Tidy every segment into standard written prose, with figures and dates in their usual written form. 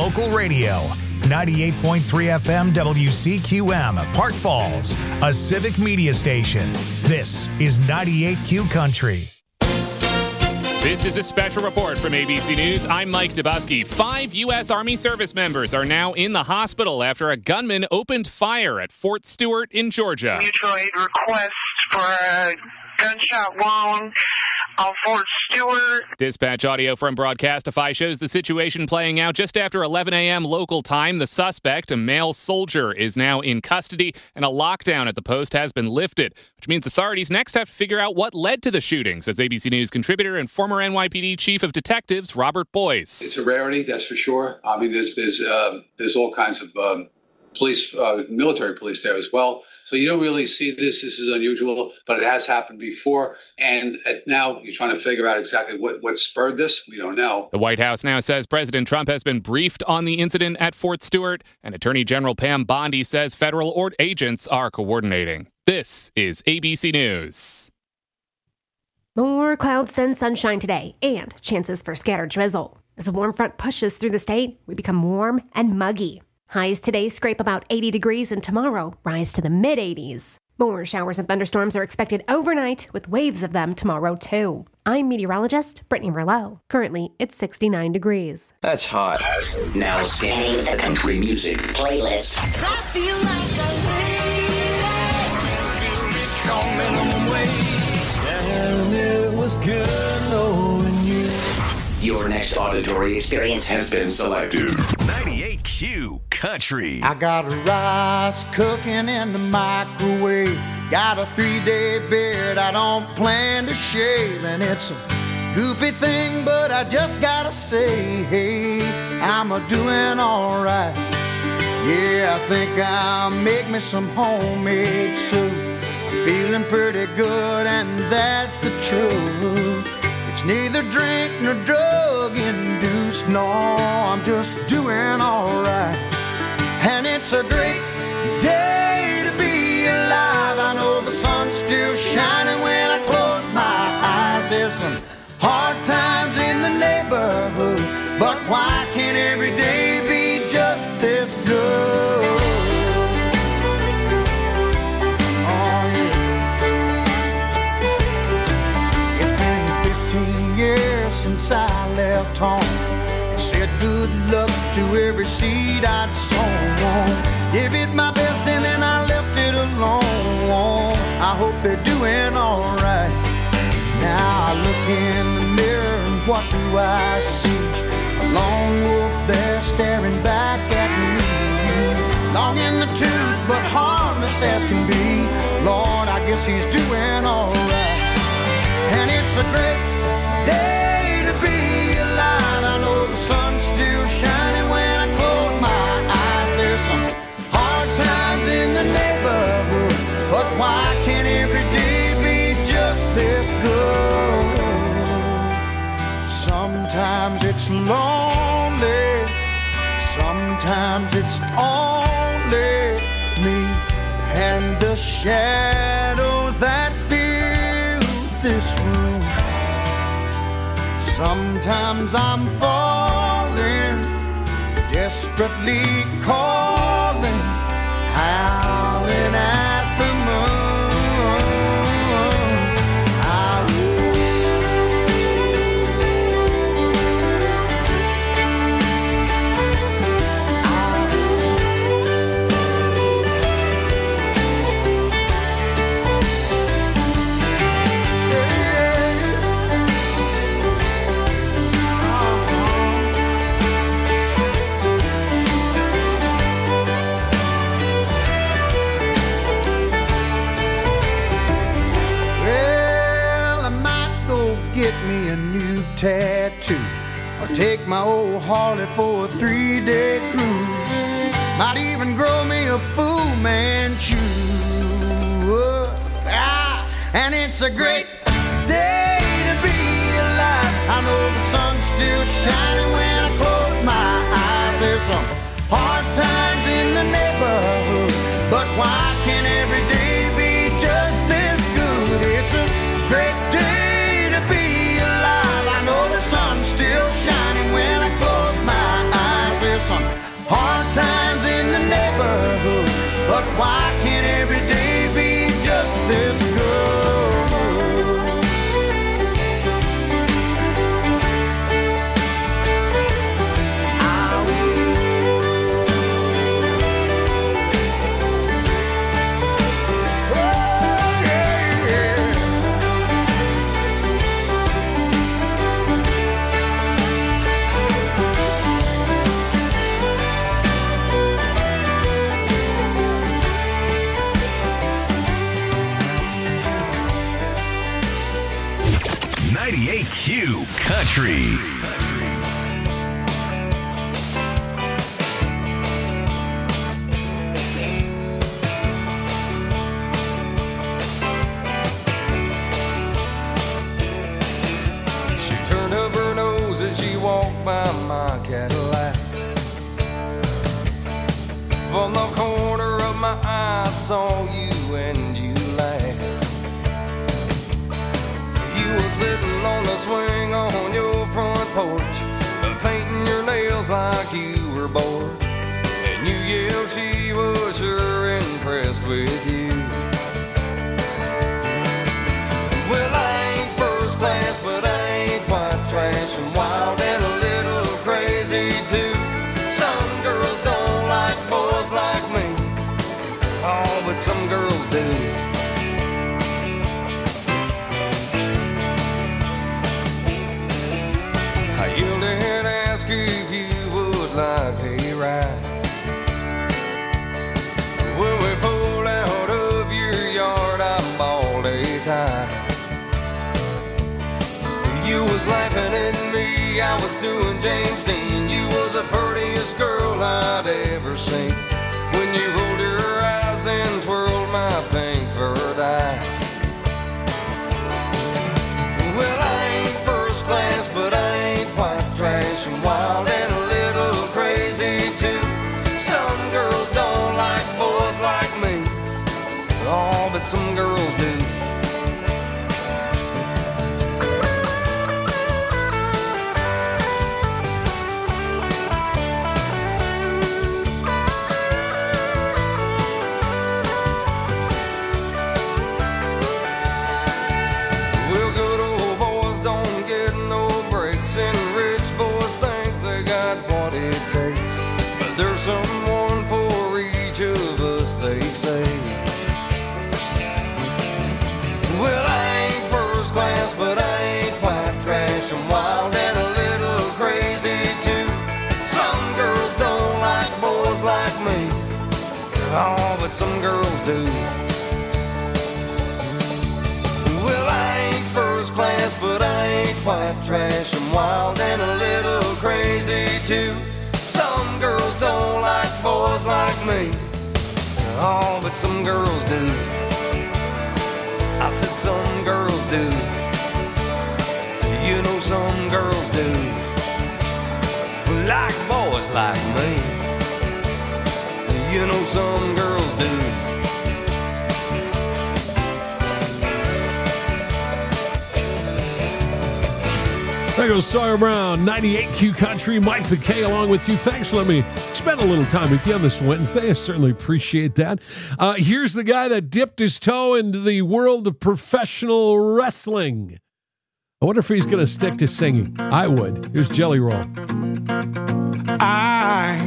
local radio. 98.3 FM WCQM, Park Falls, a civic media station. This is 98Q Country. This is a special report from ABC News. I'm Mike Dubusky. 5 U.S. Army service members are now in the hospital after a gunman opened fire at Fort Stewart in Georgia. Mutual aid request for a gunshot wound on Fort Stewart. Dispatch audio from Broadcastify shows the situation playing out just after 11 a.m. local time. The suspect, a male soldier, is now in custody, and a lockdown at the post has been lifted, which means authorities next have to figure out what led to the shooting, says ABC News contributor and former NYPD chief of detectives Robert Boyce. It's a rarity, that's for sure. I mean, there's all kinds of police, military police there as well. So you don't really see this. This is unusual, but it has happened before. And now you're trying to figure out exactly what spurred this. We don't know. The White House now says President Trump has been briefed on the incident at Fort Stewart, and Attorney General Pam Bondi says federal agents are coordinating. This is ABC News. More clouds than sunshine today, and chances for scattered drizzle. As a warm front pushes through the state, we become warm and muggy. Highs today scrape about 80 degrees, and tomorrow rise to the mid-80s. More showers and thunderstorms are expected overnight, with waves of them tomorrow, too. I'm meteorologist Brittany Verlow. Currently, it's 69 degrees. That's hot. Now scanning the country music playlist. I feel like a and it was good knowing you. Your next auditory experience has been selected. 98Q Country. I got rice cooking in the microwave. Got a 3-day beard I don't plan to shave. And it's a goofy thing, but I just gotta say, hey, I'm a-doing alright. Yeah, I think I'll make me some homemade soup. I'm feeling pretty good, and that's the truth. It's neither drink nor drug induced. No, I'm just doing alright. And it's a great day to be alive. I know the sun's still shining when I close my eyes. There's some hard times in the neighborhood, but why can't every day be just this good? Oh yeah. It's been 15 years since I left home. Said good luck to every seed I'd sown. Gave it my best and then I left it alone. I hope they're doing alright. Now I look in the mirror and what do I see? A lone wolf there staring back at me. Long in the tooth but harmless as can be. Lord, I guess he's doing alright. And it's a great day to be alive. I know the sun's still shining when I close my eyes. There's some hard times in the neighborhood, but why can't every day be just this good? Sometimes it's lonely, sometimes it's only me and the shadows that fill this room. Sometimes I'm falling, desperately calling, howling at the moon. Tattoo, or take my old Harley for a 3-day cruise. Might even grow me a Fu Manchu. And it's a great day to be alive. I know the sun's still shining when I close my eyes. There's some hard times in the neighborhood, but why can't every day be just this good? It's a great day to be alive. I know the sun's still shining when I close my eyes. There's some But why can't every day be just this good? Q Country. She turned up her nose as she walked by my Cadillac. From the corner of my eye I saw you and you laughed. You were sitting on the swing on your front porch, painting your nails like you were bored. And you yelled she was sure impressed with you. Well, I ain't first class, but I ain't quite trash. I'm wild and a little crazy too. Some girls don't like boys like me. Oh, but some girls do. I yelled and asked if you would like a ride. When we pulled out of your yard, I bawled a tie. You was laughing at me, I was doing James Dean. You was the prettiest girl I'd ever seen. When you rolled your eyes and twirled my pink furred eyes. Well, I ain't first class, but I ain't quite trash. I'm wild and a little crazy too. Some girls don't like boys like me. Oh, but some girls do. There's someone for each of us, they say. Well, I ain't first class, but I ain't quite trash. I'm wild and a little crazy too. Some girls don't like boys like me. Oh, but some girls do. Well, I ain't first class, but I ain't quite trash. I'm wild and a little crazy too. Some girls don't like boys like me. Oh, but some girls do. I said some girls do. You know some girls do. Like boys like me. You know some girls do. There goes Sawyer Brown, 98Q Country. Mike McKay along with you. Thanks for letting me spend a little time with you on this Wednesday. I certainly appreciate that. Here's the guy that dipped his toe into the world of professional wrestling. I wonder if he's going to stick to singing. I would. Here's Jelly Roll. I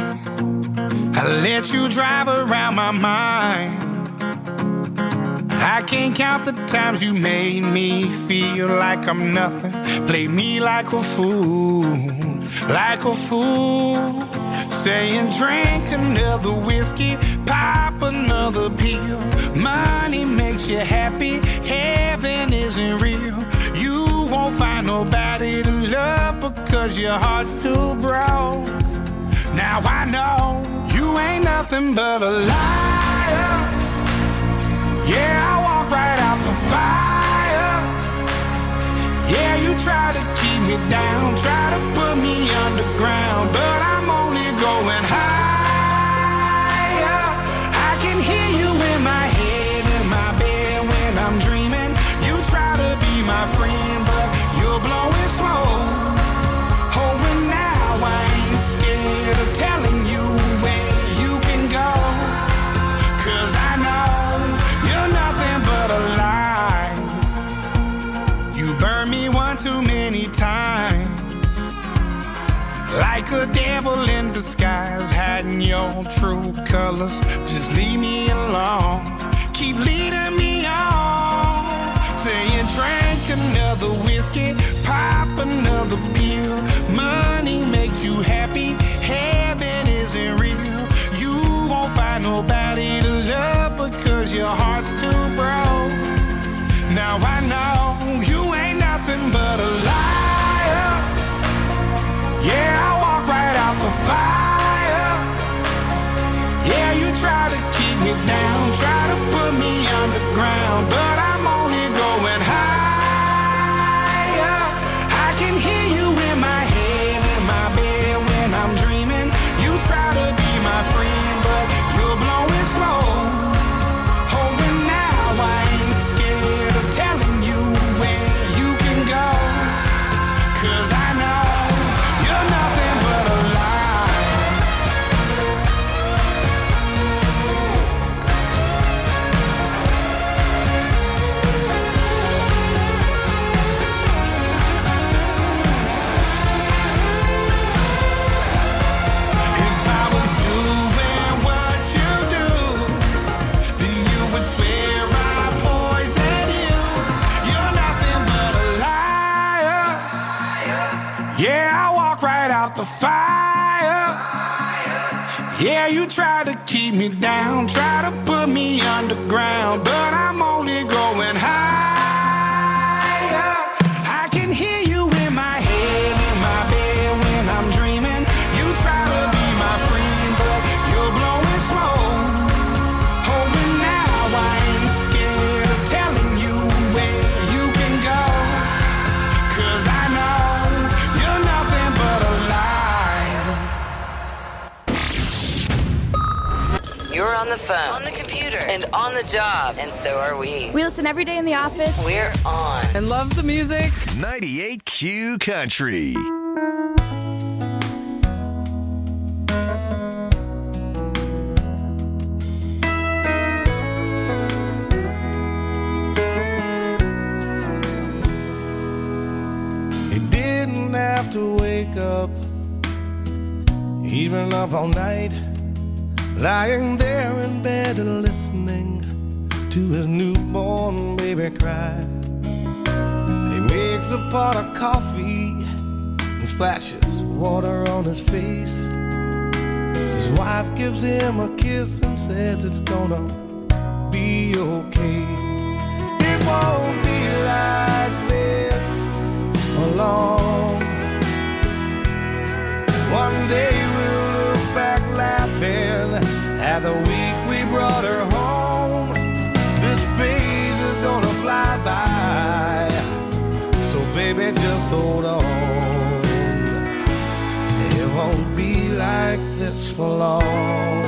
let you drive around my mind. I can't count the times you made me feel like I'm nothing. Play me like a fool, like a fool. Saying drink another whiskey, pop another pill. Money makes you happy, heaven isn't real. You won't find nobody to love because your heart's too broke. Now I know you ain't nothing but a liar. Yeah, I walk right out the fire. Yeah, you try to keep me down, try to put me underground, but I'm only going higher. I can hear you in my head, in my bed when I'm dreaming. You try to be my friend, but you're blowing smoke. Oh, and now I ain't scared of telling you where you can go. all true colors. Just leave me alone. Keep leading me on. Saying drink another whiskey, pop another pill. Money makes you happy, heaven isn't real. You won't find nobody to love because your heart's too broke. Now I know you ain't nothing but a liar. Yeah, I walk right out the fire. Yeah, you try to keep me down, try to put me underground, but I'm only going higher. I can hear you in my head, in my bed when I'm dreaming. You try to be my friend, but you're blowing smoke. Hoping now I ain't scared of telling you where you can go. 'Cause I know you're nothing but a lie. If I was doing what you do, then you would swear I poisoned you. You're nothing but a liar. Yeah, I walk right out the fire. Yeah, you try to keep me down, try to put me underground, but I'm only going higher. I can hear you in my head, in my bed when I'm dreaming. You try to be my friend, but you're blowing smoke. Hoping now I ain't scared of telling you where you can go. 'Cause I know you're nothing but a lie. You're on the phone, on the computer, and on the job, and so are we. We listen every day in the office. We're on. And love the music. 98Q Country. He didn't have to wake up, even up all night, lying there in bed and listening to his newborn baby cry. He makes a pot of coffee and splashes water on his face. His wife gives him a kiss and says it's gonna be okay. It won't be like this for long. One day we'll look back laughing at the week we brought her home. This phase is gonna fly by, so baby just hold on. It won't be like this for long.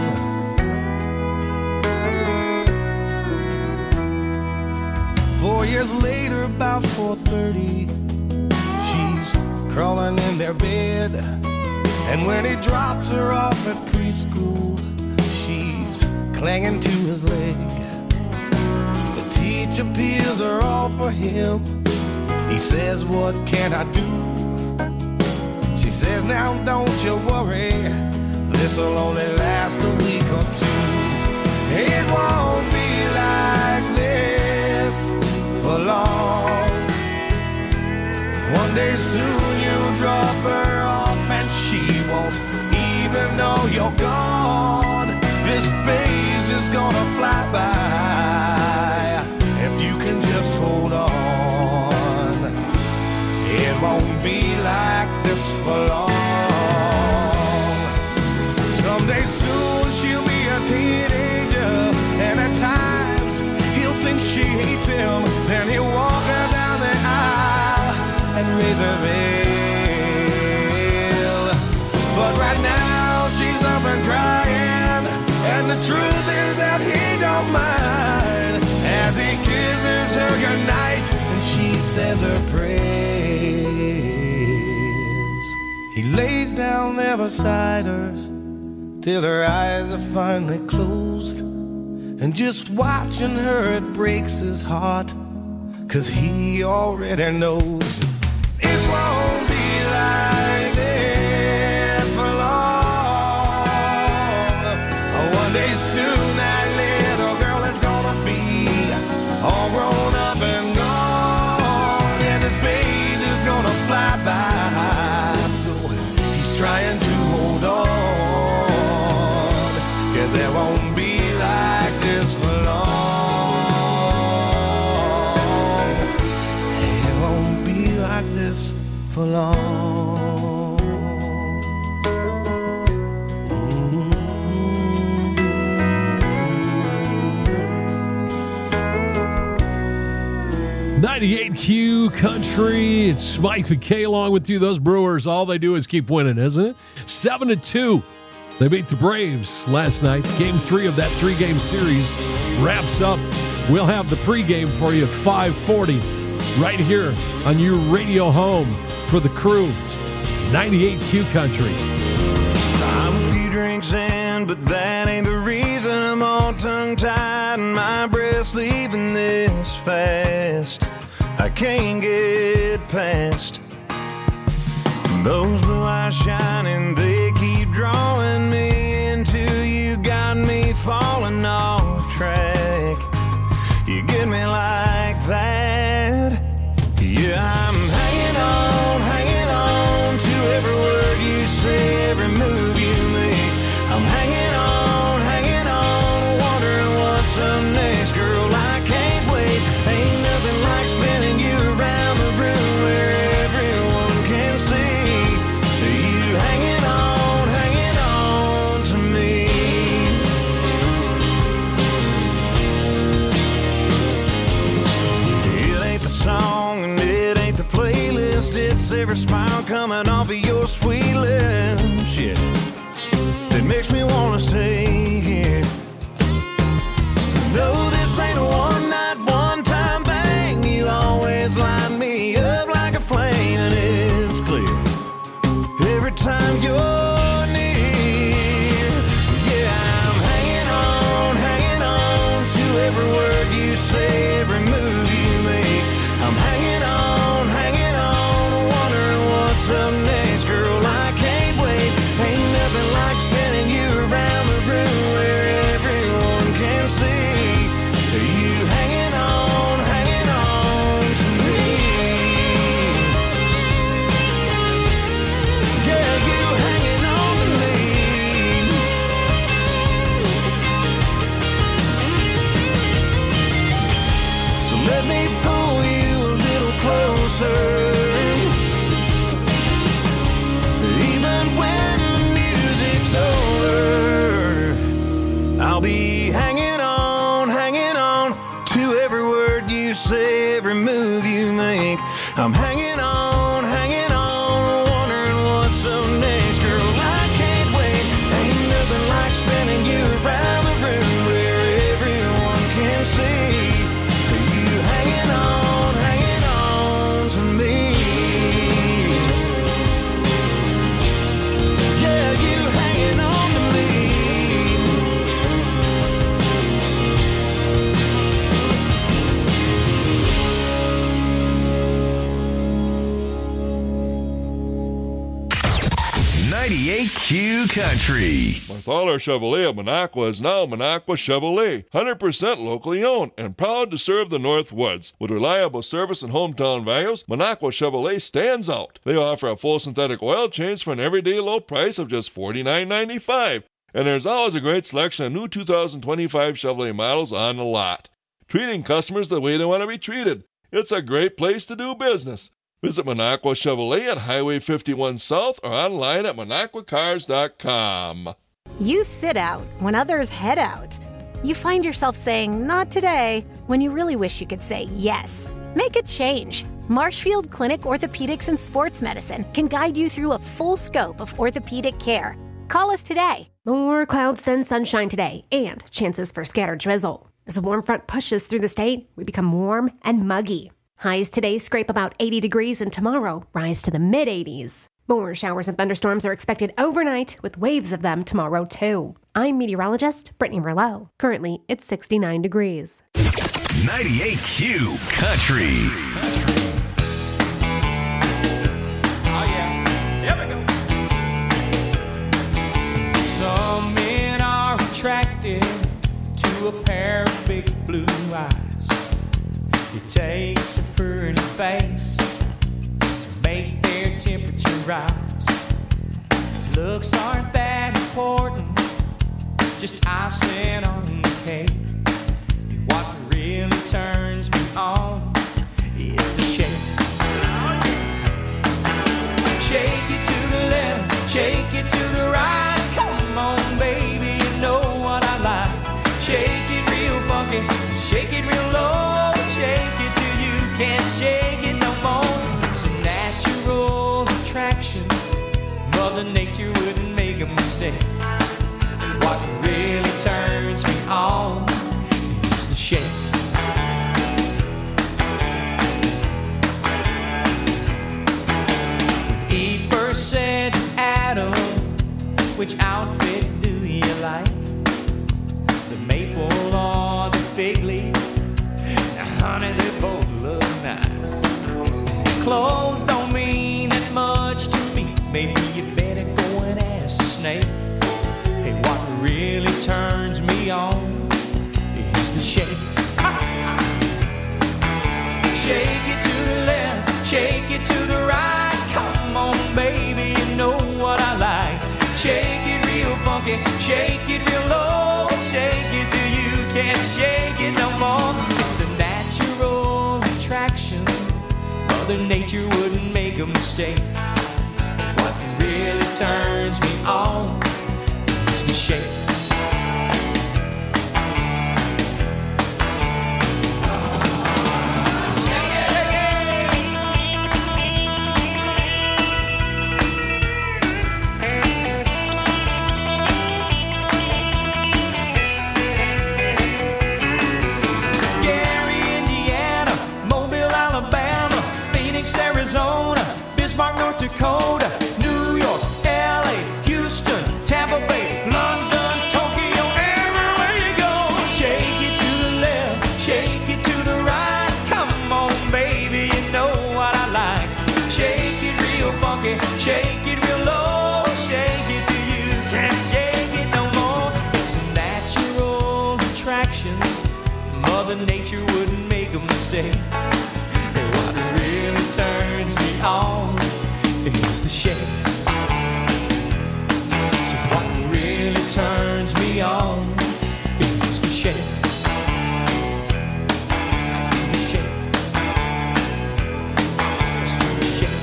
4 years later, about 4:30, she's crawling in their bed. And when he drops her off at preschool, she's clinging to his leg. The teacher peels her off for him. He says, what can I do? She says, now don't you worry, this'll only last a week or two. It won't be like this for long. One day soon you'll drop her off and she won't even know you're gone. This phase is gonna fly by if you can just hold on. It won't be like this for long. Someday soon she'll be a teenager, and at times he'll think she hates him. Then he'll walk her down the aisle and raise her veil. But right now she's up and crying, and the truth is that he don't mind as he kisses her goodnight and she says her prayers. He lays down there beside her till her eyes are finally closed, and just watching her it breaks his heart, 'cause he already knows it won't be like this for long. 98Q Country. It's Mike McKay along with you. Those Brewers, all they do is keep winning, isn't it? 7-2. They beat the Braves last night. Game 3 of that 3-game series wraps up. We'll have the pregame for you at 5:40 right here on your radio home for the crew. 98Q Country. I'm a few drinks in, but that ain't the reason I'm all tongue-tied and my breath's leaving this fast. I can't get past those blue eyes shining. They keep drawing me into you, got me falling off track. You get me like that. Yeah, I'm hanging on to every word you say, every move you make. I'm hanging on, wondering what's up next. Girl, I can't wait. Ain't nothing like spinning you around the room where everyone can see you hanging on to me. It ain't the song and it ain't the playlist, it's every smile coming off of your sweet lips, yeah, that makes me wanna stay here. No, this ain't a one-night, one-time thing. You always light me up like a flame, and it's clear every time you're near. Yeah, I'm hanging on to every word you say, every move you make. I'm hanging on, wondering what's up next. Girl, I can't wait. Ain't nothing like spinning you around the room where everyone can see you hanging on to me. Yeah, you hanging on to me. So let me pull you a little closer. Even when the music's over, I'll be hanging on to every word you say, every move you make. I'm hanging on, wondering what's up next. Girl, I can't wait. Ain't nothing like spinning you around the room where everyone can see you hanging on to me. Yeah, you hanging on to me. Q Country. My father Chevrolet of Minocqua is now Minocqua Chevrolet, 100% locally owned and proud to serve the Northwoods. With reliable service and hometown values, Minocqua Chevrolet stands out. They offer a full synthetic oil change for an everyday low price of just $49.95. And there's always a great selection of new 2025 Chevrolet models on the lot. Treating customers the way they want to be treated. It's a great place to do business. Visit Minocqua Chevrolet at Highway 51 South or online at MinocquaCars.com. You sit out when others head out. You find yourself saying, not today, when you really wish you could say yes. Make a change. Marshfield Clinic Orthopedics and Sports Medicine can guide you through a full scope of orthopedic care. Call us today. More clouds than sunshine today, and chances for scattered drizzle. As a warm front pushes through the state, we become warm and muggy. Highs today scrape about 80 degrees, and tomorrow rise to the mid-80s. More showers and thunderstorms are expected overnight, with waves of them tomorrow too. I'm meteorologist Brittany Merlot. Currently, it's 69 degrees. 98Q Country. Oh yeah, here we go. Some men are attracted to a pair of big blue eyes. It takes a pretty face to make their temperature rise. Looks aren't that important, just icing on the cake. What really turns me on is the shake. Shake it to the left, shake it to the right. Come on, baby, you know what I like. Shake it real funky, shake it real low. Shake it till you can't shake it no more. It's a natural attraction. Mother Nature wouldn't make a mistake. What really turns me on is the shake. When Eve first said to Adam, which outfit do you like? The maple or the fig leaf? Now, honey, they both look nice. Clothes don't mean that much to me. Maybe you better go and ask the snake. Hey, what really turns me on is the shake. Shake it to the left, shake it to the right. Come on, baby, you know what I like. Shake it real funky, shake it real low. Shake it till you can't shake it no more. It's a natural attraction. Mother Nature wouldn't make a mistake. What really turns me on is the shake. Arizona, Bismarck, North Dakota, New York, LA, Houston, Tampa Bay, London, Tokyo, everywhere you go. Shake it to the left, shake it to the right. Come on, baby, you know what I like. Shake it real funky, shake it real low. Shake it till you can't shake it no more. It's a natural attraction. Mother Nature wouldn't make a mistake. Turns me on is the shake. So what really turns me on is the shake. The shake. Let's do the shake.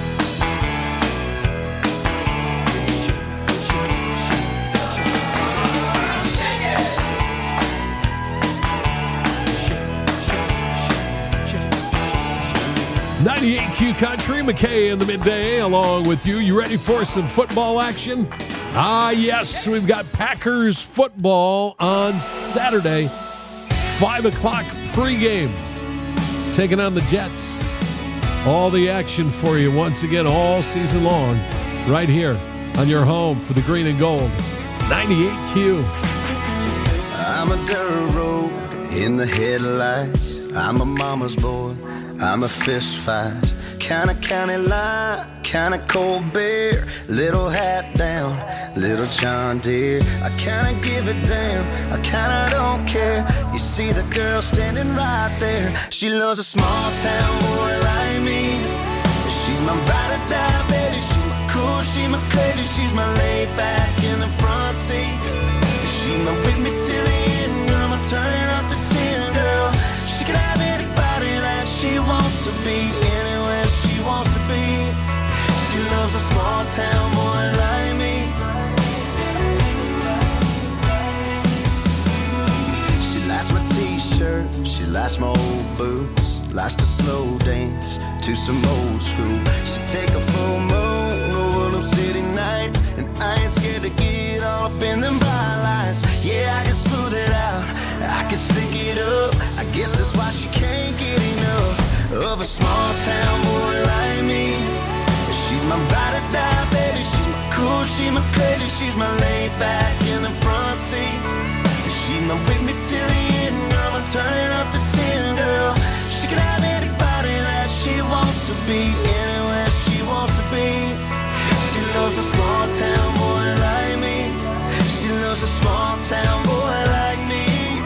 Shake it. 98Q Country, McKay in the midday along with you. You ready for some football action? Ah, yes, we've got Packers football on Saturday, 5 o'clock pregame, taking on the Jets. All the action for you once again all season long, right here on your home for the green and gold, 98Q. I'm a dirt road in the headlights. I'm a mama's boy. I'm a fist fight, kinda county line, kinda cold beer, little hat down, little John Deere. I kinda give a damn, I kinda don't care. You see the girl standing right there. She loves a small town boy like me. She's my ride or die, baby. She's my cool, she's my crazy, she's my laid back in the front seat. She's my with me till the end, girl. I'm turning up to 10, girl. She can have anybody that she wants to be, anywhere she wants to be. She loves a small town boy like me. She likes my t-shirt, she likes my old boots, likes to slow dance to some old school. She take a full moon over them city nights, and I ain't scared to get all up in them bright lights. Yeah, I can smooth it out, I can stick it up. I guess that's why she can't get enough of a small town boy like me. She's my ride or die, baby. She's my cool, she's my crazy, she's my laid back in the front seat. She's my with me till the end, girl. I'm turning up to 10, girl. She can have anybody that she wants to be, anywhere she wants to be. She loves a small town boy like me. She loves a small town boy like me.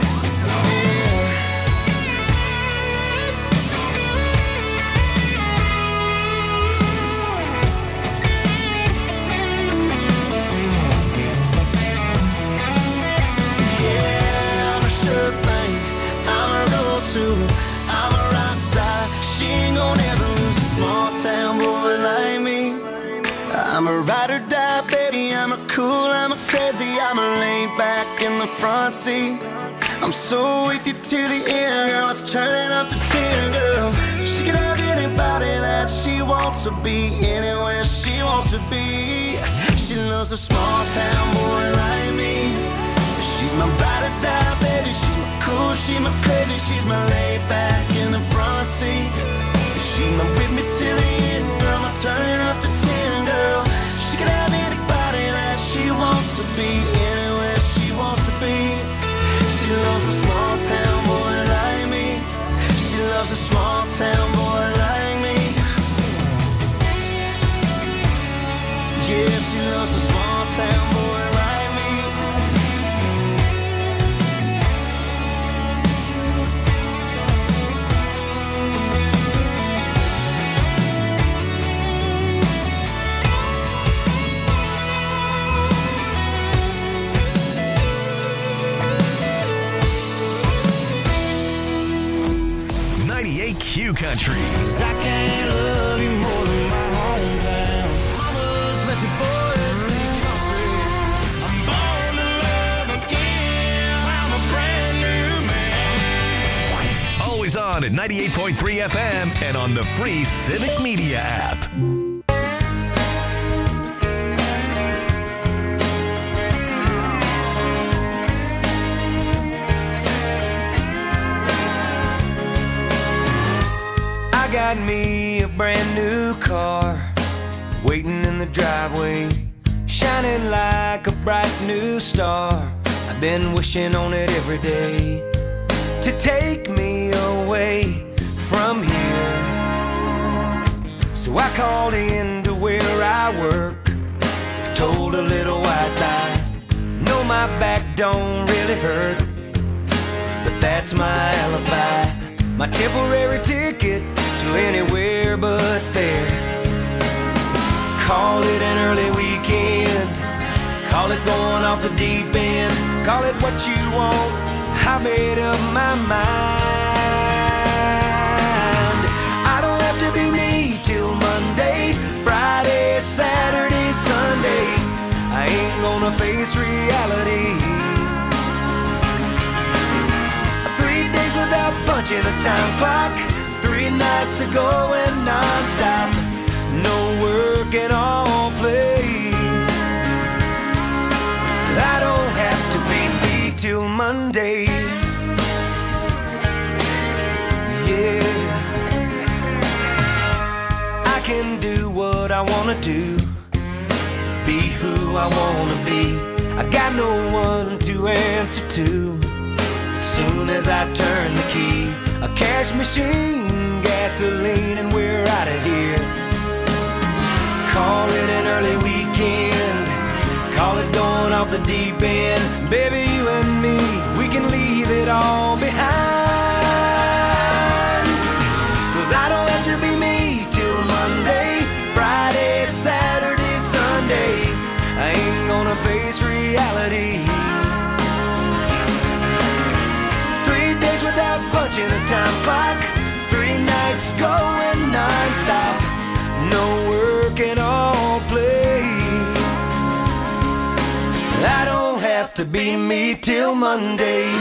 I'm a rock star. She ain't gonna ever lose a small town boy like me. I'm a ride or die, baby. I'm a cool, I'm a crazy, I'm a laid back in the front seat. I'm so with you to the end, girl. Let's turn it up to 10, girl. She could have anybody that she wants to be, anywhere she wants to be. She loves a small town boy like me. She's my ride or die, baby. She's my cool, she's my crazy, she's my laid back in the front seat. She's my with me till the end, girl. My turn up to 10, girl. She could have anybody that she wants to be, anywhere she wants to be. She loves a small town boy like me. She loves a small town boy like me. Yeah, she loves a small town boy like me. 98 Q Country. I can't love you more than my hometown. Mamas, let your boys be country. I'm born to love again. I'm a brand new man. Always on at 98.3 FM and on the free Civic Media app. I got me a brand new car waiting in the driveway, shining like a bright new star. I've been wishing on it every day to take me away from here. So I called in to where I work, told a little white lie. No, my back don't really hurt, but that's my alibi, my temporary ticket to anywhere but there. Call it an early weekend, call it going off the deep end, call it what you want, I made up my mind. I don't have to be me till Monday, Friday, Saturday, Sunday. I ain't gonna face reality. 3 days without punching a time clock, 3 nights of going non-stop, no work and all play. I don't have to be me till Monday. Yeah, I can do what I wanna do, be who I wanna be. I got no one to answer to. Soon as I turn the key, a cash machine, gasoline, and we're out of here. Call it an early weekend, call it going off the deep end. Baby, you and me, we can leave it all behind. 'Cause I don't have to be me till Monday, Friday, Saturday, Sunday. I ain't gonna face reality. 3 days without punching a time clock, 3 nights going non-stop, no work and all play. I don't have to be me till Monday.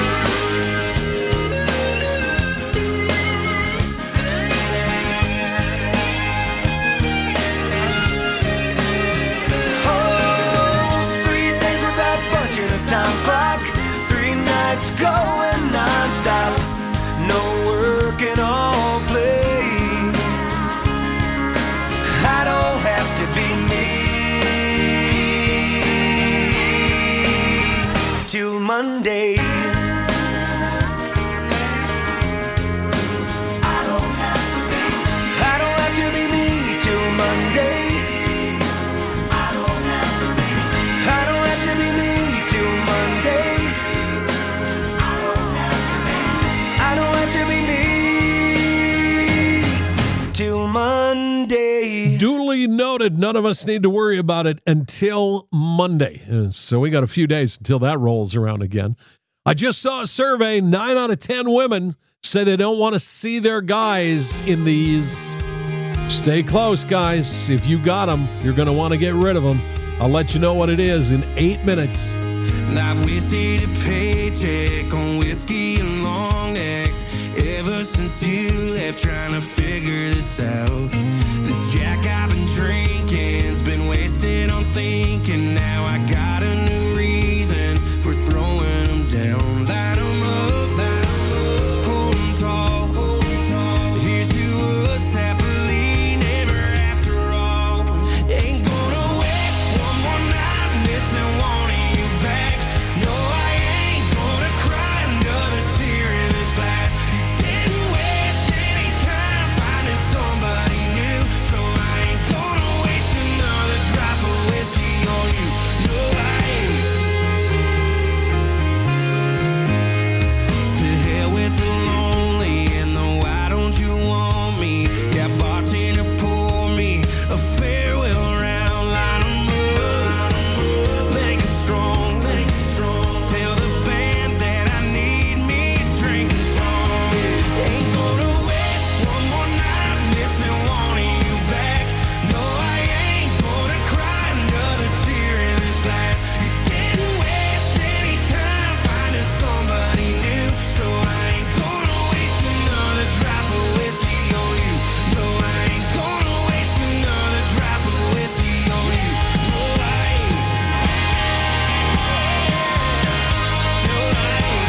Time clock, 3 nights going non-stop, no work and all play. I don't have to be me till Monday. I don't have to be me till Monday. Monday. Duly noted. None of us need to worry about it until Monday. And so we got a few days until that rolls around again. I just saw a survey. 9 out of 10 women say they don't want to see their guys in these. Stay close, guys. If you got them, you're going to want to get rid of them. I'll let you know what it is in 8 minutes. And I've wasted a paycheck on whiskey and long necks ever since you left, trying to figure this out. This Jack I've been drinking's been wasted on thinking. Now I got a new reason for throwing them down. Line 'em up, hold 'em tall. Here's to us happily never after all. Ain't gonna waste one more night missing wanting you back. No, I ain't gonna cry another tear in this glass. You didn't waste any time finding somebody new, so I ain't gonna waste another drop of whiskey on you. No, I ain't. To hell with the lonely and the why don't you want me? Got bartender pour me a farewell round. Line 'em up, make 'em strong. Tell the band that I need me drinking strong. Ain't gonna waste one more night missing wanting you back. No, I ain't gonna cry another tear in this glass. You didn't waste any time finding somebody new, so I ain't gonna waste another drop of whiskey on you. No, I ain't gonna waste another drop of whiskey on you. No, I ain't. No, I ain't.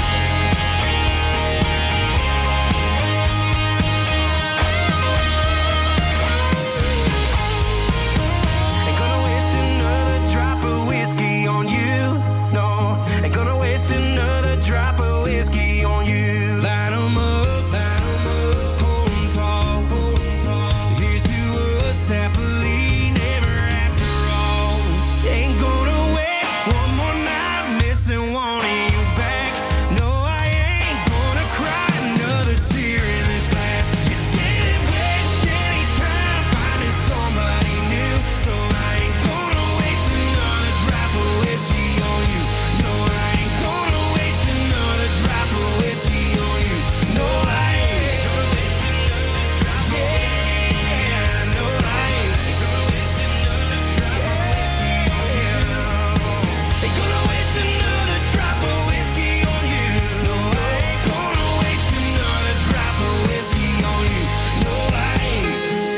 Ain't gonna waste another drop of whiskey on you. No, ain't gonna waste another drop of whiskey on you. Line 'em up, hold 'em tall. Here's to us happily never after all. Ain't gonna waste one more night missing wanting you back. No, I ain't gonna cry another tear in this glass. You didn't waste any time finding somebody new, so I ain't gonna waste another drop of whiskey on you. No, I ain't gonna waste another drop of whiskey on you. No, I ain't gonna waste another drop of whiskey. No, I ain't gonna waste another drop of whiskey. Ain't gonna waste another drop of whiskey on you. No, I ain't gonna waste another drop of whiskey on you. No, I ain't.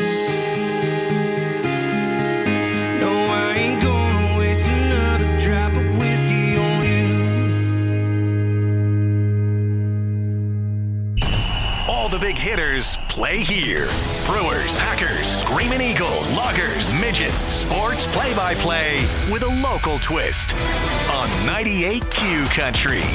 No, I ain't gonna waste another drop of whiskey on you. All the big hitters play here. Brewers, Packers, Screaming Eagles, Loggers, Midgets, sports play-by-play with a local twist on 98Q Country.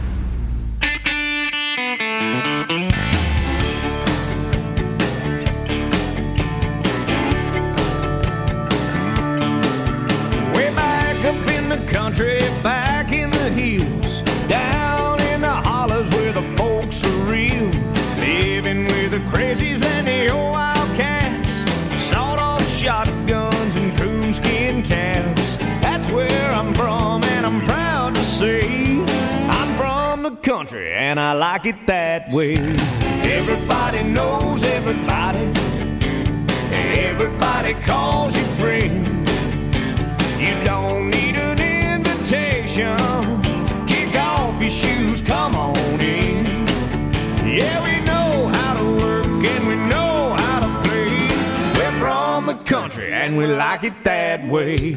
Way back up in the country, back in the hills, down in the hollers where the folks are real, living with the crazies and the old wildcats, sawed-off shotguns and coonskin caps. That's where I'm from, and I'm proud to say I'm from the country, and I like it that way. Everybody knows everybody, everybody calls you friend. You don't need an invitation. Kick off your shoes, come on in. Yeah, we know how to work and we know how to play. We're from the country and we like it that way.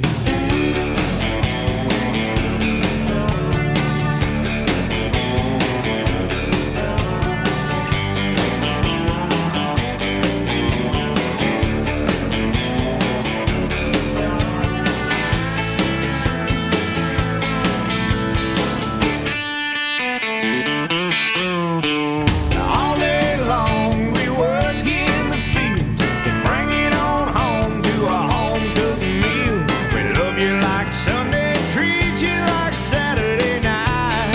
All day long we work in the fields and bring it on home to a home-cooked meal. We love you like Sunday, treat you like Saturday night.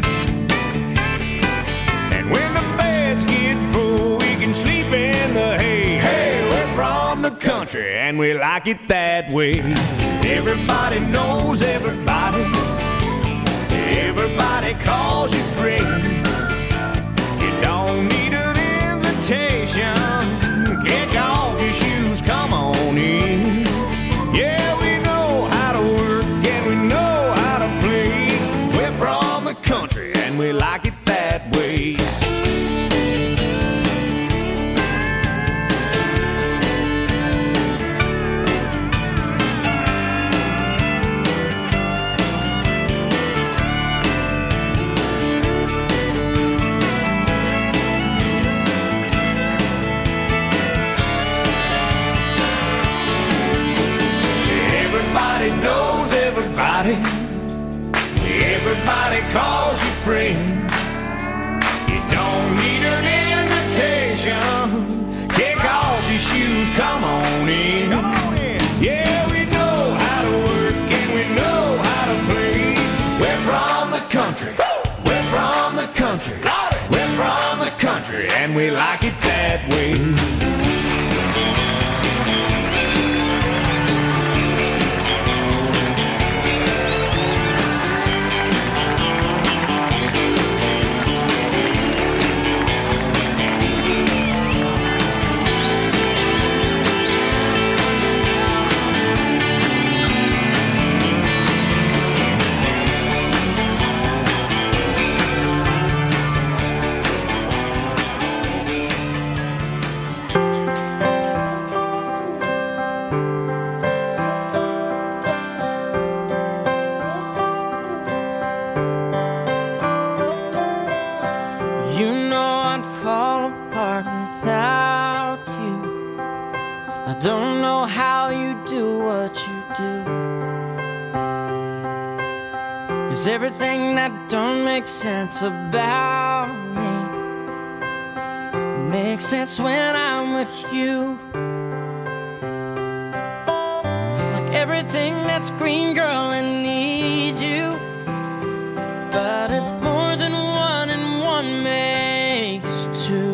And when the beds get full, we can sleep in the hay. Hey, we're from the country and we like it that way. Everybody knows everybody, everybody calls you friend. You don't need an invitation. Kick off your shoes, come on in. Yeah, we know how to work and we know how to play. We're from the country and we like it that way. friend. You don't need an invitation. Kick off your shoes, come on in. Come on in. Yeah, we know how to work and we know how to play. We're from the country. We're from the country. We're from the country and we like it that way. Don't know how you do what you do, 'cause everything that don't make sense about me makes sense when I'm with you. Like everything that's green, girl, I need you, but it's more than one and one makes two.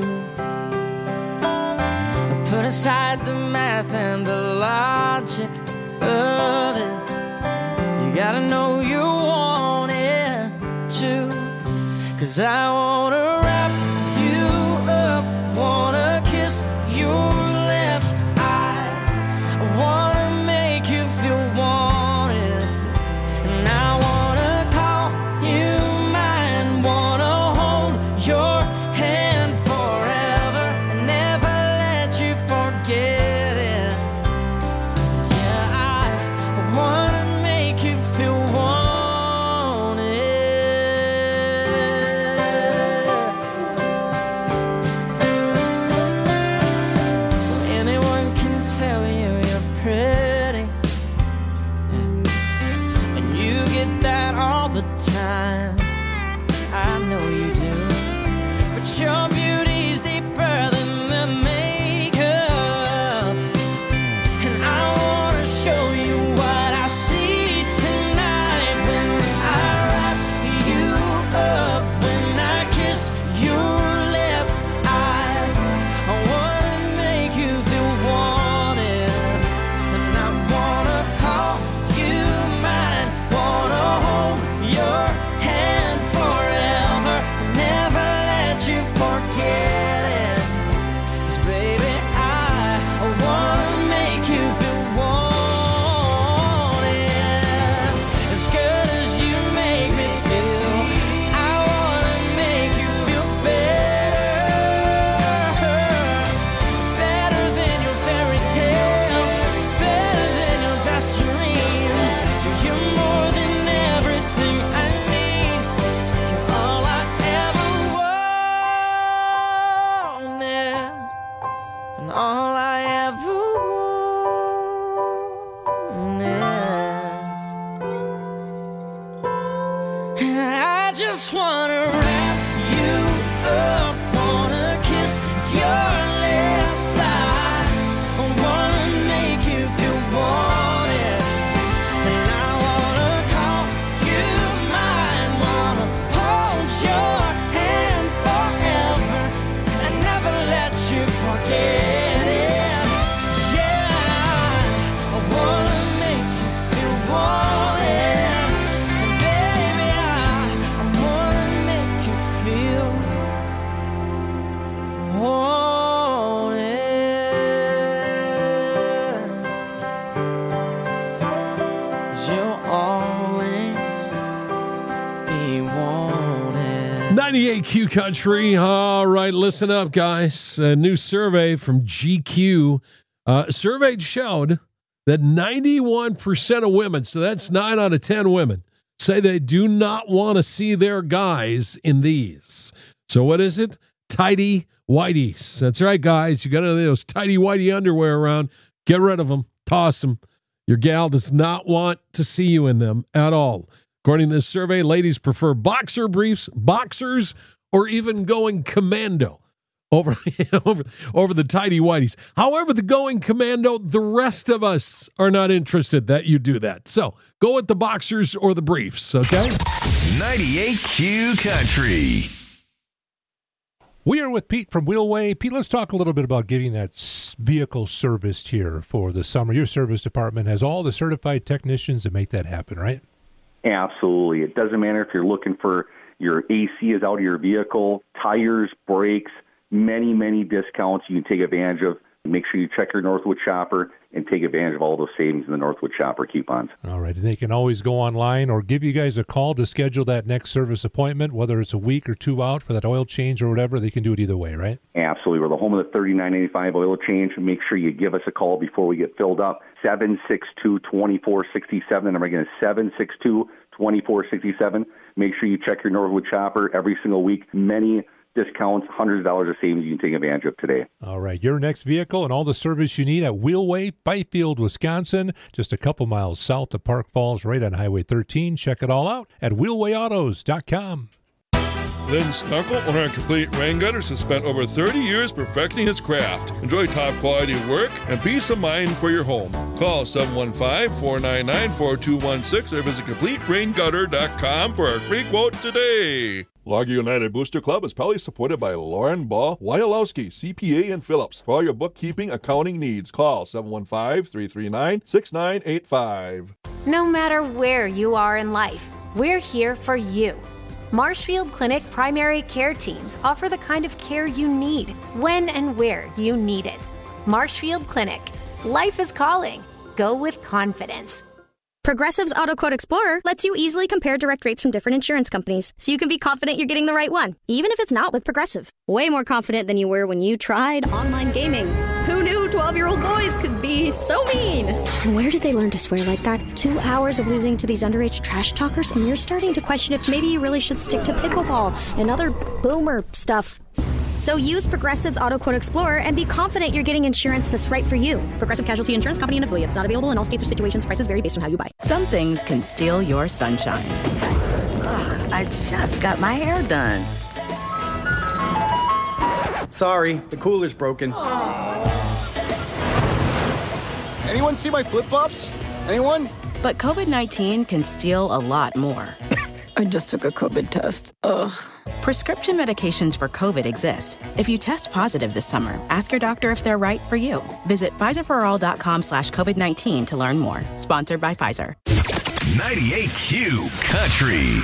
Put aside the math and the logic of it. You gotta know you want it too. 'Cause I wanna wrap you up, wanna kiss your lips. I wanna make you feel wanted, and I wanna call you mine, wanna hold your hand forever and never let you forget it. Yeah, I wanna make you feel wanted. Anyone can tell you you're pretty, and you get that all the time. I know you do, but your beauty's deeper than the makeup, and I wanna show you what I see tonight when I wrap you up, when I kiss your lips. I wanna make you feel wanted, and I wanna call you mine, wanna hold your hand forever, never let you forget it. 'Cause baby, I wanna make you feel wanted, as good as you make me feel. I wanna make you feel better, better than your fairy tales, better than your best dreams. You're more than everything I need. You're all I ever wanted, and all I ever wanted. And I just wanna wrap you up, wanna kiss your lips. I wanna make you feel wanted, and I wanna call you mine, wanna hold your hand forever and never let you forget it. Yeah, I wanna make you feel wanted, and baby, I wanna make you feel wanted. 'Cause you'll always be wanted. 98Q Country. All right, listen up, guys. A new survey from GQ. Survey showed that 91% of women, so that's 9 out of 10 women, say they do not want to see their guys in these. So what is it? Tidy whiteys. That's right, guys. You got those tidy whitey underwear around. Get rid of them. Toss them. Your gal does not want to see you in them at all. According to this survey, ladies prefer boxer briefs, boxers, or even going commando over the tidy whities. However, the going commando, the rest of us are not interested that you do that. So go with the boxers or the briefs, okay? 98Q Country. We are with Pete from Wheelway. Pete, let's talk a little bit about getting that vehicle serviced here for the summer. Your service department has all the certified technicians to make that happen, right? Absolutely. It doesn't matter if you're looking for your AC is out of your vehicle, tires, brakes, many discounts you can take advantage of. Make sure you check your Northwood Shopper and take advantage of all those savings in the Northwood Shopper coupons. All right. And they can always go online or give you guys a call to schedule that next service appointment, whether it's a week or two out for that oil change or whatever. They can do it either way, right? Absolutely. We're the home of the $39.85 oil change. Make sure you give us a call before we get filled up. 762-2467. The number again is 762-2467. Make sure you check your Northwood Shopper every single week. Many discounts, hundreds of dollars of savings you can take advantage of today. All right. Your next vehicle and all the service you need at Wheelway, Byfield, Wisconsin, just a couple miles south of Park Falls, right on Highway 13. Check it all out at wheelwayautos.com. Lynn Snuckle, owner of Complete Rain Gutters, has spent over 30 years perfecting his craft. Enjoy top quality work and peace of mind for your home. Call 715-499-4216 or visit CompleteRainGutter.com for a free quote today. Logger United Booster Club is proudly supported by Lauren Ball, Wyalowski, CPA, and Phillips. For all your bookkeeping, accounting needs, call 715-339-6985. No matter where you are in life, we're here for you. Marshfield Clinic primary care teams offer the kind of care you need, when and where you need it. Marshfield Clinic. Life is calling. Go with confidence. Progressive's Auto Quote Explorer lets you easily compare direct rates from different insurance companies, so you can be confident you're getting the right one, even if it's not with Progressive. Way more confident than you were when you tried online gaming. Who knew 12-year-old boys could be so mean? And where did they learn to swear like that? 2 hours of losing to these underage trash talkers, and you're starting to question if maybe you really should stick to pickleball and other boomer stuff. So use Progressive's Auto Quote Explorer and be confident you're getting insurance that's right for you. Progressive Casualty Insurance Company and affiliates. Not available in all states or situations. Prices vary based on how you buy. Some things can steal your sunshine. Ugh, I just got my hair done. Sorry, the cooler's broken. Anyone see my flip-flops? Anyone? But COVID-19 can steal a lot more. I just took a COVID test. Ugh. Prescription medications for COVID exist. If you test positive this summer, ask your doctor if they're right for you. Visit PfizerForAll.com/COVID-19 to learn more. Sponsored by Pfizer. 98Q Country.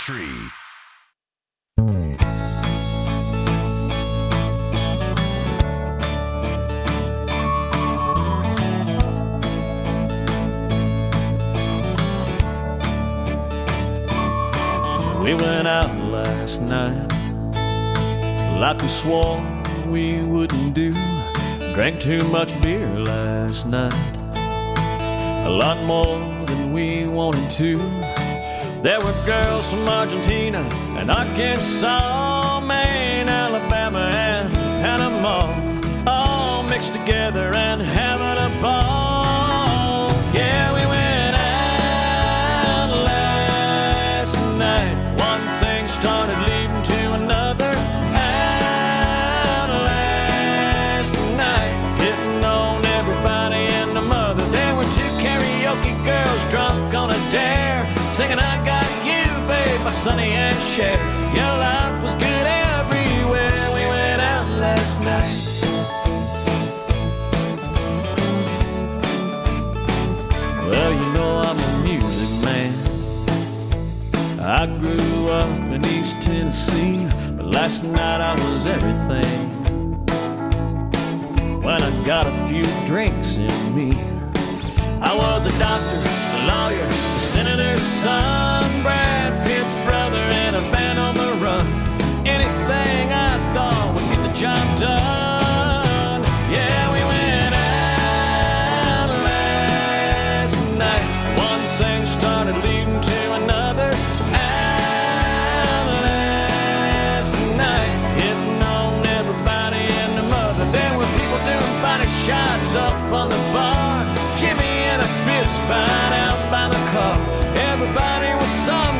We went out last night like we swore we wouldn't do. Drank too much beer last night, a lot more than we wanted to. There were girls from Argentina and Arkansas, Maine, Alabama, and Panama, all mixed together and having a ball. Yeah, we went out last night. One thing started leading to another. Out last night, hitting on everybody and the mother. There were 2 karaoke girls drunk on a dare, singing I Got You, Babe, by Sonny and Cher. Your life was good everywhere. We went out last night. Well, you know I'm a music man. I grew up in East Tennessee, but last night I was everything. When I got a few drinks in me, I was a doctor, a lawyer, a senator's son, Brad Pitt's brother, and a band on the run. Anything I thought would get the job done. Yeah, we went out last night. One thing started leading to another. Out last night, hitting on everybody and the mother. There were people doing body shots up on the bar. Jimmy and a fist fight out by the car. Everybody was some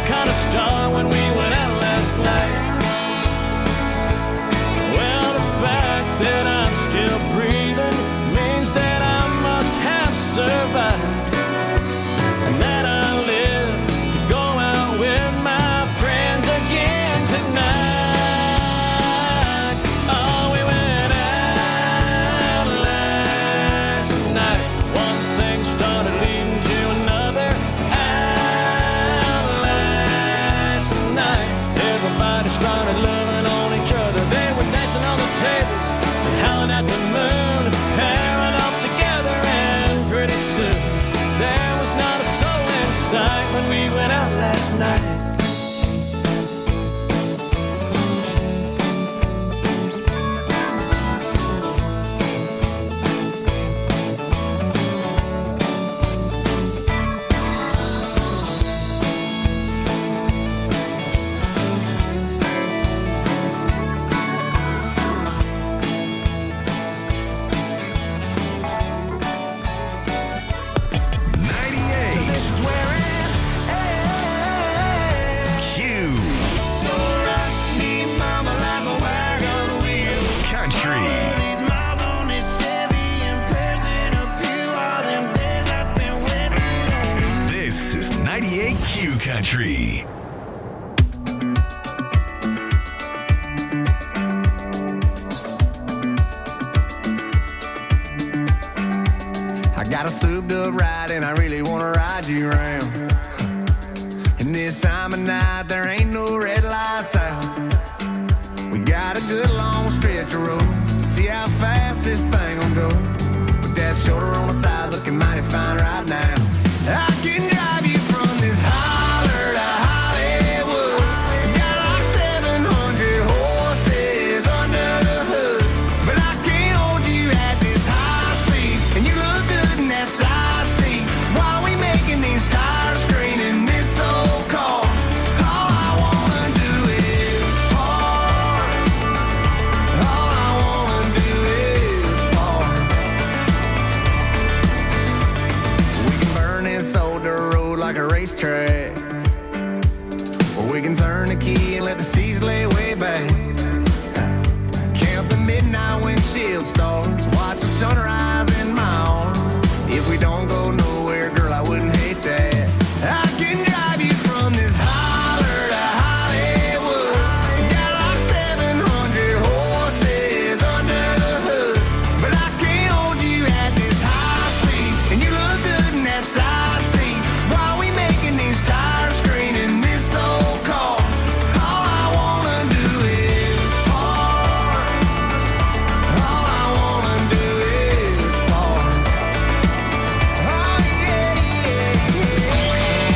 Country. I got a souped up ride and I really wanna ride you around. And this time of night there ain't no red lights out. We got a good long stretch of road to see how fast this thing will go. With that shoulder on the side looking mighty fine right now. I can drive you from this holler to Hollywood. Got like 700 horses under the hood. But I can't hold you at this high speed. And you look good in that side seat. While we making these tires scream in this old car. All I wanna do is park. All I wanna do is park. We can burn this old dirt road like a racetrack. Or we can turn the key and let the seas lay way back. Count the midnight windshield stars. Watch the sunrise in my arms. If we don't go nowhere, girl, I wouldn't hate that. I can drive you from this holler to Hollywood. Got like 700 horses under the hood. But I can't hold you at this high speed. And you look good in that side seat. While we making these tires scream in this old car. All I wanna do is park. All I wanna do is park. Oh yeah, yeah, yeah.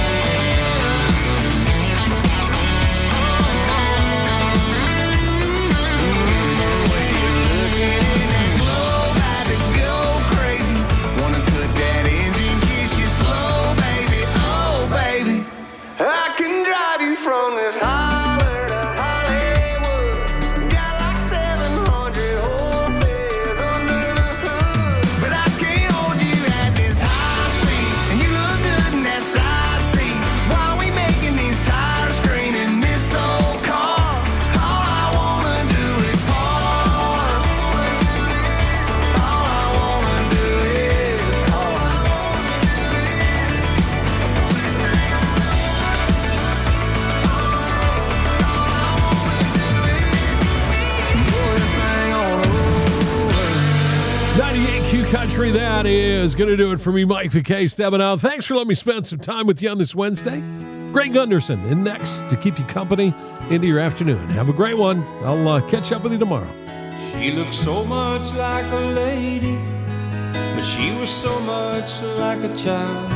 The way you're looking in that globe had to go crazy. Wanna cut that engine, kiss you slow, baby. Oh, baby. I can drive you from this holler to Hollywood. Got like 700 horses under the hood. But I can't hold you at this high speed. And you look good in that side seat. While we making these tires scream in this old car. All I wanna do is park. All I wanna do is park. Pull this thing on over. 98Q Country, that is going to do it for me, Mike McKay, stepping out. Thanks for letting me spend some time with you on this Wednesday. Greg Gunderson in next to keep you company into your afternoon. Have a great one. I'll catch up with you tomorrow. She looked so much like a lady, but she was so much like a child.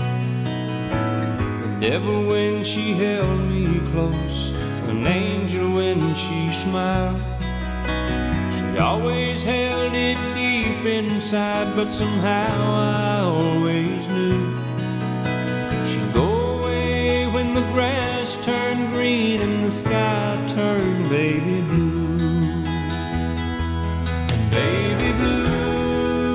The devil when she held me close, an angel when she smiled. She always held it deep inside, but somehow I always knew she'd go away when the grass turned green and the sky turned baby blue. And baby blue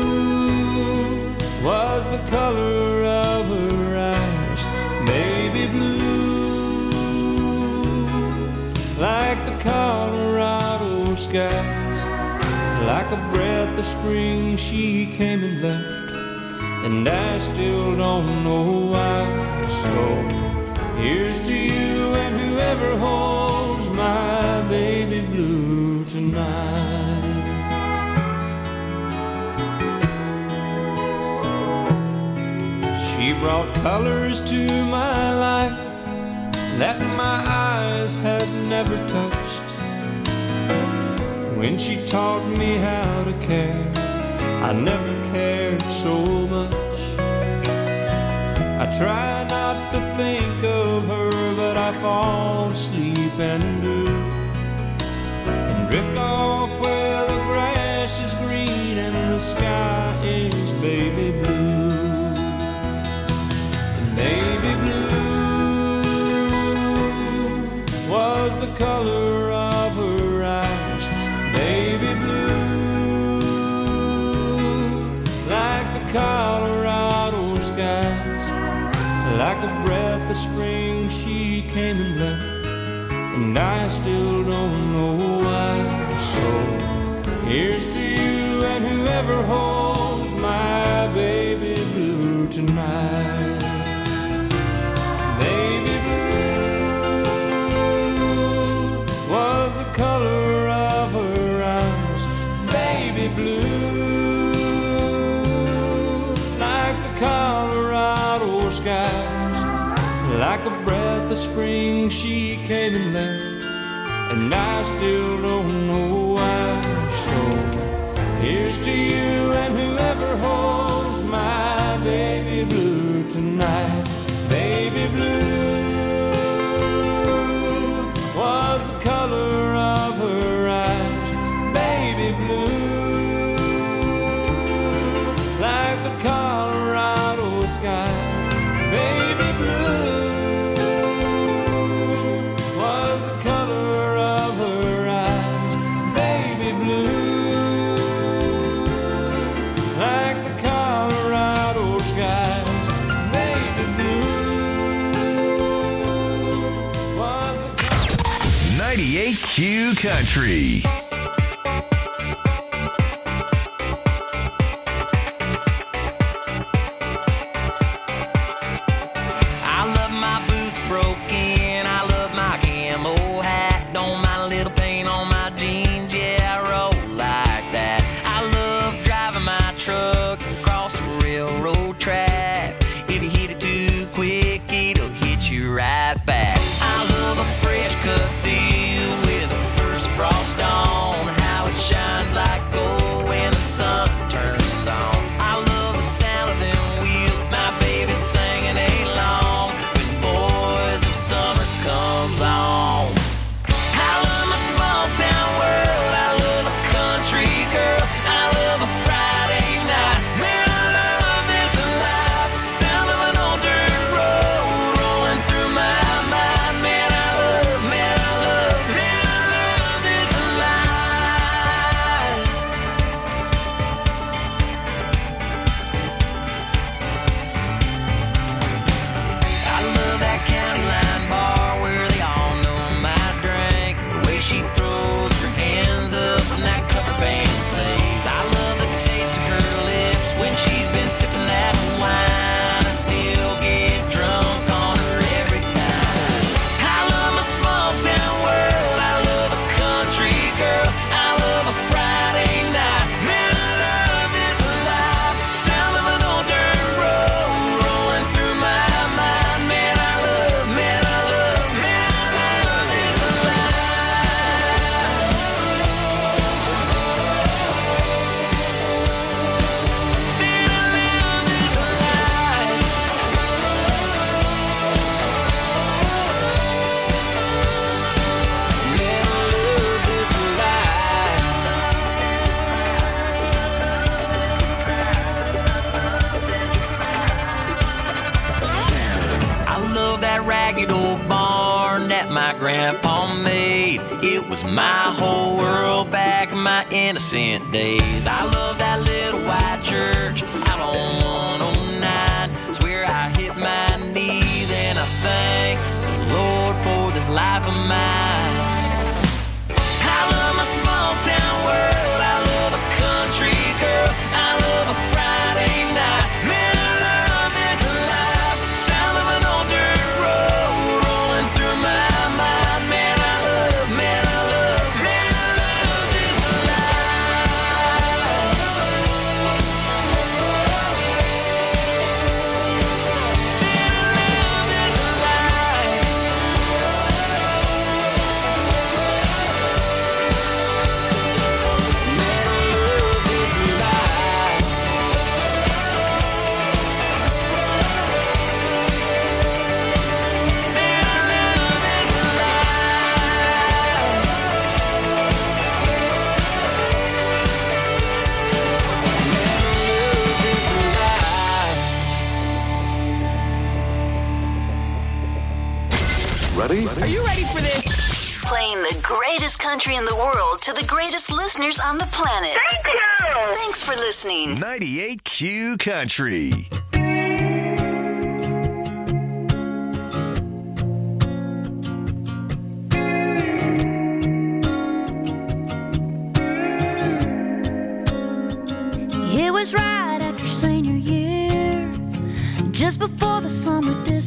was the color of her eyes. Baby blue, like the Colorado skies. Like a breath of spring she came and left, and I still don't know why. So here's to you and whoever holds my baby blue tonight. She brought colors to my life that my eyes had never touched. When she taught me how to care, I never cared so much. I try not to think of her, but I fall asleep and do, and drift off where the grass is green and the sky is baby blue. And baby blue was the color of her eyes. Baby blue, like the Colorado skies. Like a breath of spring she came and left, and I still don't know why. So here's to you and whoever holds my baby blue tonight. Baby baby blue, like the Colorado skies, like a breath of spring she came and left, and I still don't know why. So here's to you and whoever holds my baby blue tonight. Baby blue was the color of her eyes. Baby blue, like the Colorado skies. Baby blue was the color of her eyes. Baby blue, like the Colorado skies. Baby blue was the 98Q Country. Grandpa made. It was my whole world back in my innocent days. I love that little white church out on 109. Swear I hit my knees and I thank the Lord for this life of mine. I love my small town world. I love a country girl. I love a Friday night. Man, I love this life. Sound of an old dirt road rolling through my Are you ready for this? Playing the greatest country in the world to the greatest listeners on the planet. Thank you! Thanks for listening. 98Q Country. It was right after senior year, just before the summer did.